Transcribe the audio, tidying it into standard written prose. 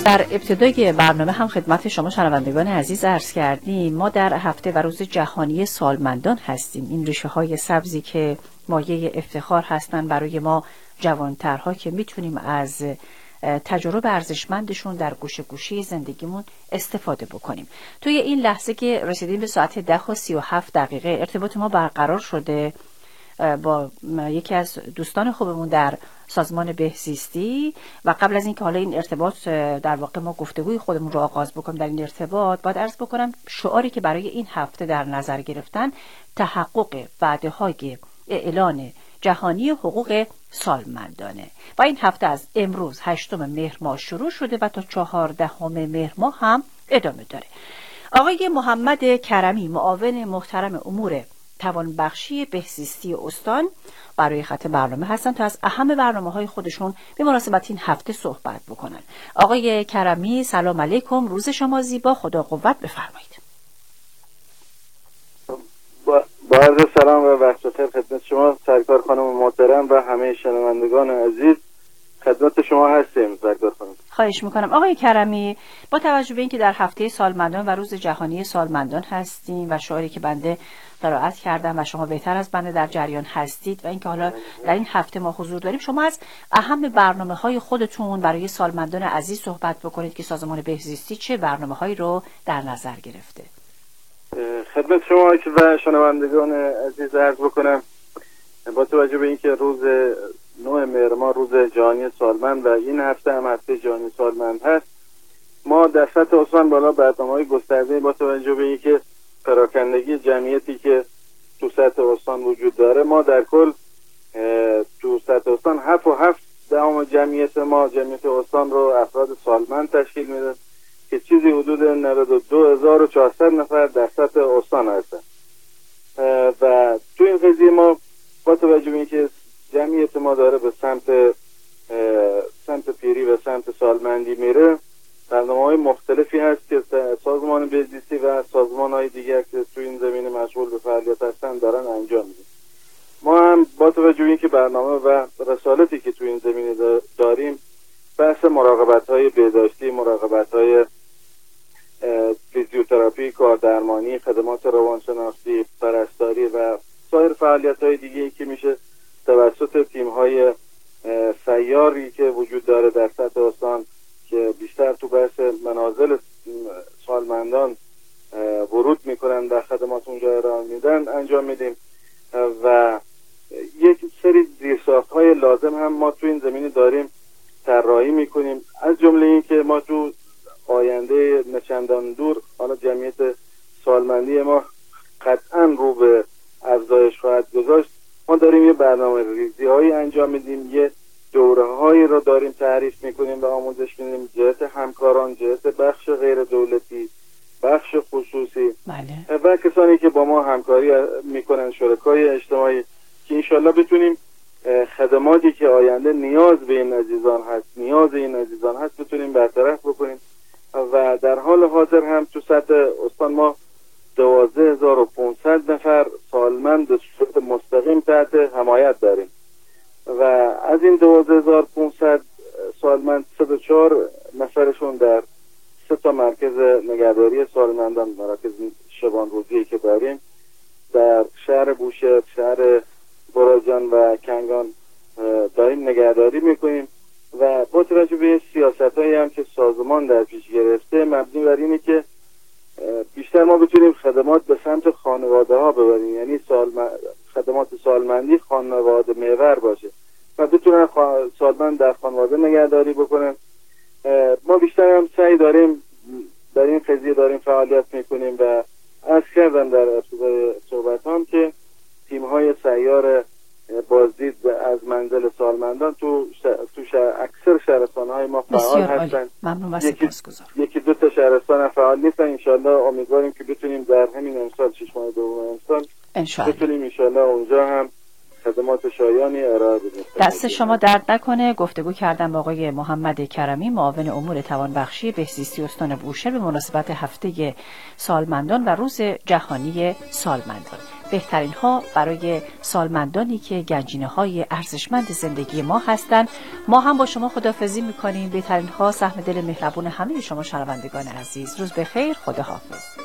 در ابتدای برنامه هم خدمت شما شنوندگان عزیز عرض کردیم ما در هفته و روز جهانی سالمندان هستیم. این ریشه های سبزی که مایه افتخار هستند برای ما جوانترها که میتونیم از تجربه ارزشمندشون در گوشه گوشه زندگیمون استفاده بکنیم. توی این لحظه که رسیدیم به ساعت 10:37 ارتباط ما برقرار شده با یکی از دوستان خوبمون در سازمان بهزیستی و قبل از اینکه حالا این ارتباط در واقع ما گفتگوی خودمون رو آغاز بکنیم در این ارتباط باید عرض بکنم شعاری که برای این هفته در نظر گرفتن تحقق وعده‌های اعلان جهانی حقوق سالمندانه و این هفته از امروز 8 مهر ماه شروع شده و تا 14 مهر ماه هم ادامه داره. آقای محمد کرمی معاون محترم امور توانبخشی بهزیستی استان برای خط برنامه هستن تا از اهم برنامه‌های خودشون به مناسبت این هفته صحبت بکنن. آقای کرمی سلام علیکم، روز شما زیبا، خدا قوت، بفرمایید. با عرض سلام و وقت بخیر خدمت شما سرکار خانم محترم و همه شنوندگان عزیز، خدمت شما هستیم سرکار خانم. خواهش میکنم. آقای کرمی، با توجه به اینکه در هفته سالمندان و روز جهانی سالمندان هستیم و شعاری که بنده قرائت کردم و شما بهتر از بنده در جریان هستید و اینکه حالا در این هفته ما حضور داریم، شما از اهم برنامه‌های خودتون برای سالمندان عزیز صحبت بکنید که سازمان بهزیستی چه برنامه‌هایی رو در نظر گرفته. خدمت شما و شنوندگان عزیز عرض بکنم با توجه به اینکه روز 9 مهر ماه روز جهانی سالمند و این هفته هم هفته جهانی سالمند هست، ما در سطح استان بالا برنامه‌های گسترده با توجه به اینکه پراکندگی جمعیتی که تو سطح استان وجود داره، ما در کل تو سطح استان 7.7 جمعیت ما جمعیت استان رو افراد سالمند تشکیل میده که چیزی حدود 92,400 نفر در سطح استان هستن و تو این قضیه ما با توجه به اینکه جمعیت ما داره به سمت پیری و سمت سالمندی میره، برنامه‌های مختلفی هست که سازمان بهزیستی و سازمان‌های دیگر که تو این زمینه مشغول به فعالیت هستن دارن انجام میدن. ما هم با توجه به اینکه برنامه و رسالتی که تو این زمینه داریم، بحث مراقبت‌های بهداشتی، مراقبت‌های فیزیوتراپی، کاردرمانی، خدمات روانشناختی، پرستاری و سایر فعالیت‌های دیگه‌ای که میشه توسط تیم‌های سیاری که وجود داره در سطح استان که بیشتر تو بحث منازل سالمندان ورود میکنن و خدمات اونجا ارائه میدن انجام میدیم و یک سری زیرساخت‌های لازم هم ما تو این زمینه داریم طراحی میکنیم، از جمله این که ما تو آینده نچندان دور حالا جمعیت سالمندی ما قطعا رو به افزایش خواهد گذاشت. ما داریم یه برنامه ریزی هایی انجام میدیم، یه دوره هایی رو داریم تعریف میکنیم و آموزش میدیم جهت همکاران، جهت بخش غیر دولتی، بخش خصوصی بله. و کسانی که با ما همکاری میکنن، شرکای اجتماعی، که انشالله بتونیم خدماتی که آینده نیاز به این عزیزان هست بتونیم برطرف بکنیم و در حال حاضر هم تو سطح استان ما 12,500 نفر سالمند به صورت مستقیم تحت حمایت داریم و از این 12,500 سالمند 104 نفرشون در 3 مرکز نگهداری سالمندان، مراکز شبان روزی که داریم در شهر بوشهر، شهر براجان و کنگان داریم نگهداری میکنیم و با توجه به سیاست‌هایی هم که سازمان در پیش گرفته مبنی بر اینه که بیشتر ما بتونیم خدمات به سمت خانواده ها ببریم، یعنی خدمات سالمندی خانواده محور باشه و بتونن سالمند در خانواده نگهداری بکنن. ما بیشتر هم سعی داریم در این قضیه داریم فعالیت میکنیم و عرض کردم در ابتدای صحبتام که تیم‌های سیار بازدید از منزل سالمندان تو اکثر شهرستان‌های ما فعال هستن. ممنون و سپاسگزارم. یکی دو تا شهرستان فعال نیستن. انشالله امیدواریم که بتونیم در همین امسال 6 ماه دوم امسال بتونیم انشالله اونجا هم خدمات شایانی ارائه بدیم. دست شما درد نکنه. گفتگو کردم با آقای محمد کرمی معاون امور توانبخشی بهزیستی استان بوشهر به مناسبت هفته سالمندان و روز جهانی سالمندان. بهترین ها برای سالمندانی که گنجینه های ارزشمند زندگی ما هستند. ما هم با شما خداحافظی میکنیم. بهترین ها سهم دل مهربون همه شما شنوندگان عزیز. روز بخیر. خداحافظ.